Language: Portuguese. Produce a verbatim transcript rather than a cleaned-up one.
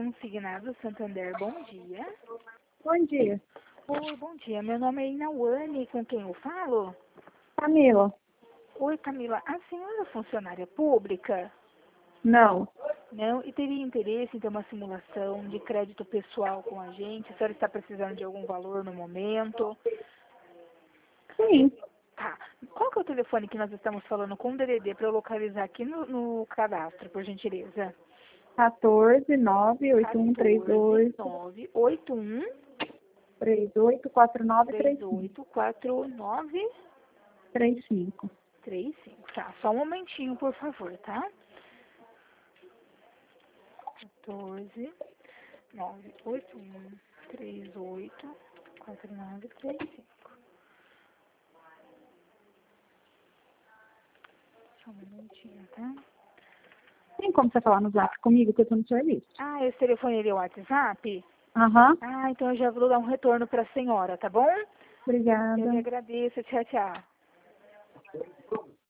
Consignado Santander, bom dia. Bom dia. Oi, bom dia. Meu nome é Inauane, com quem eu falo? Camila. Oi, Camila. A senhora é funcionária pública? Não. Não? E teria interesse em ter uma simulação de crédito pessoal com a gente? A senhora está precisando de algum valor no momento? Sim. Tá. Qual que é o telefone que nós estamos falando com o D D D para eu localizar aqui no, no cadastro, por gentileza? quatorze, nove, oito um três dois, nove oito um três oito quatro nove três três cinco. oito quatro nove três cinco. três cinco. Tá, só um momentinho, por favor, tá? quatorze, nove oito um, três oito quatro nove três cinco. Só um momentinho, tá? Tem como você falar no zap comigo, que eu tô no serviço? Ah, esse telefone é o WhatsApp? Aham. Ah, então eu já vou dar um retorno para a senhora, tá bom? Eu lhe Obrigada. agradeço. Tchau, tchau.